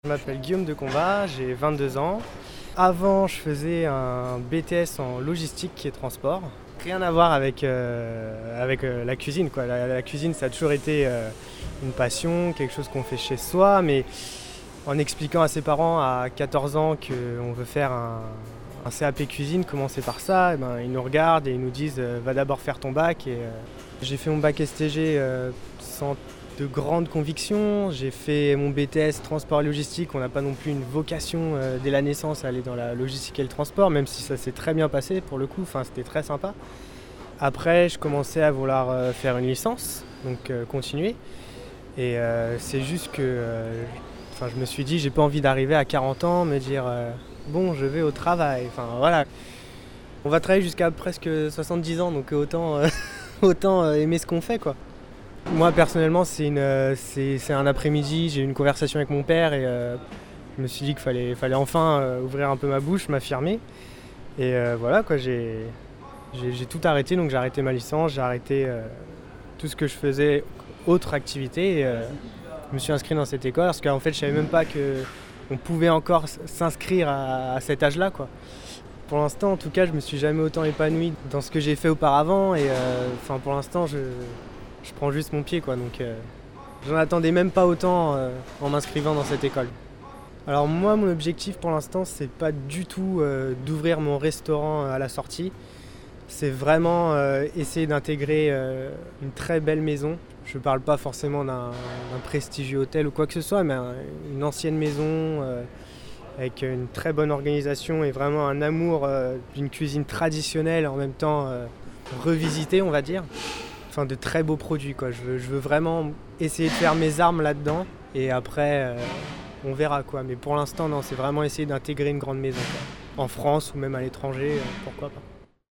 Je m'appelle Guillaume de Combat, j'ai 22 ans. Avant, je faisais un BTS en logistique et transport. Rien à voir avec la cuisine, quoi. La cuisine, ça a toujours été une passion, quelque chose qu'on fait chez soi, mais en expliquant à ses parents à 14 ans qu'on veut faire un CAP cuisine, commencer par ça, ils nous regardent et ils nous disent va d'abord faire ton bac. J'ai fait mon bac STG sans de grandes convictions. J'ai fait mon BTS transport et logistique. On n'a pas non plus une vocation dès la naissance à aller dans la logistique et le transport, même si ça s'est très bien passé pour le coup, c'était très sympa. Après, je commençais à vouloir faire une licence, donc continuer. Et c'est juste que je me suis dit, j'ai pas envie d'arriver à 40 ans, me dire bon, je vais au travail. Voilà. On va travailler jusqu'à presque 70 ans, donc autant aimer ce qu'on fait, quoi. Moi personnellement, c'est un après-midi, j'ai eu une conversation avec mon père et je me suis dit qu'il fallait enfin ouvrir un peu ma bouche, m'affirmer. Et voilà, quoi, j'ai tout arrêté, donc j'ai arrêté ma licence, j'ai arrêté tout ce que je faisais, autre activité. Et, je me suis inscrit dans cette école parce qu'en fait je savais même pas qu'on pouvait encore s'inscrire à cet âge-là, quoi. Pour l'instant, en tout cas, je me suis jamais autant épanoui dans ce que j'ai fait auparavant et pour l'instant, je prends juste mon pied, quoi. Donc, j'en attendais même pas autant en m'inscrivant dans cette école. Alors moi, mon objectif pour l'instant, c'est pas du tout d'ouvrir mon restaurant à la sortie. C'est vraiment essayer d'intégrer une très belle maison. Je parle pas forcément d'un prestigieux hôtel ou quoi que ce soit, mais une ancienne maison avec une très bonne organisation et vraiment un amour d'une cuisine traditionnelle, en même temps revisitée, on va dire. De très beaux produits, quoi. Je veux vraiment essayer de faire mes armes là-dedans et après on verra, quoi. Mais pour l'instant, non, c'est vraiment essayer d'intégrer une grande maison, quoi. En France ou même à l'étranger, pourquoi pas.